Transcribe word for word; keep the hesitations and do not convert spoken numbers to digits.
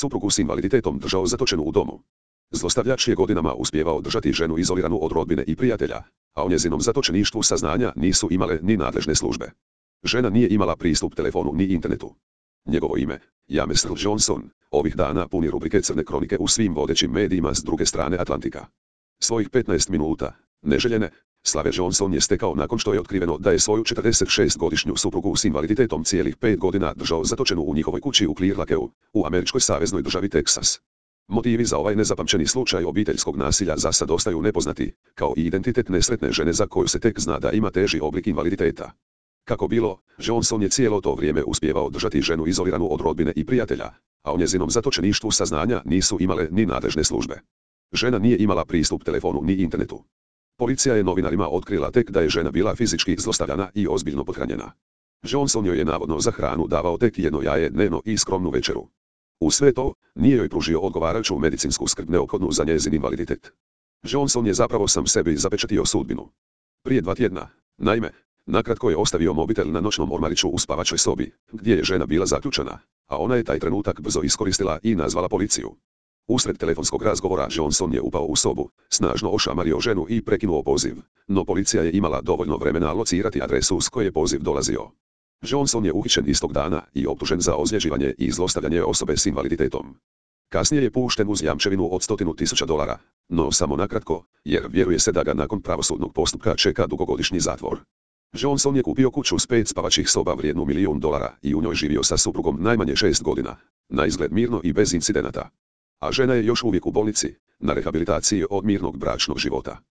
suprugu s invaliditetom držao zatočenu u domu. Zlostavljač je godinama uspijevao držati ženu izoliranu od rodbine i prijatelja, a o njezinom zatočeništvu saznanja nisu imale ni nadležne službe. Žena nije imala pristup telefonu ni internetu. Njegovo ime, James Earl Johnson, ovih dana puni rubrike crne kronike u svim vodećim medijima s druge strane Atlantika. Svojih petnaest minuta, neželjene, slave Johnson je stekao nakon što je otkriveno da je svoju četrdesetšestgodišnju suprugu s invaliditetom cijelih pet godina držao zatočenu u njihovoj kući u Clear Lakeu, u američkoj saveznoj državi Teksas. Motivi za ovaj nezapamćeni slučaj obiteljskog nasilja za sad ostaju nepoznati, kao i identitet nesretne žene za koju se tek zna da ima teži oblik invaliditeta. Kako bilo, Johnson je cijelo to vrijeme uspijevao držati ženu izoliranu od rodbine i prijatelja, a o njezinom zatočeništvu saznanja nisu imale ni nadležne službe. Žena nije imala pristup telefonu ni internetu. Policija je novinarima otkrila tek da je žena bila fizički zlostavljana i ozbiljno pothranjena. Johnson joj je navodno za hranu davao tek jedno jaje dnevno i skromnu večeru. U sve to, nije joj pružio odgovarajuću medicinsku skrb neophodnu za njezin invaliditet. Johnson je zapravo sam sebi zapečatio sudbinu. Prije dva tjedna, naime, nakratko je ostavio mobitel na noćnom ormariću u spavačoj sobi, gdje je žena bila zaključana, a ona je taj trenutak brzo iskoristila i nazvala policiju. Usred telefonskog razgovora Johnson je upao u sobu, snažno ošamario ženu i prekinuo poziv, no policija je imala dovoljno vremena locirati adresu s koje je poziv dolazio. Johnson je uhićen istog dana i optužen za ozljeđivanje i zlostavljanje osobe s invaliditetom. Kasnije je pušten uz jamčevinu od stotinu tisuća dolara, no samo nakratko, jer vjeruje se da ga nakon pravosudnog postupka čeka dugogodišnji zatvor. Johnson je kupio kuću s pet spavačih soba vrijednu milijun dolara i u njoj živio sa suprugom najmanje šest godina, na izgled mirno i bez incidenata. A žena je još uvijek u bolnici, na rehabilitaciji od mirnog bračnog života.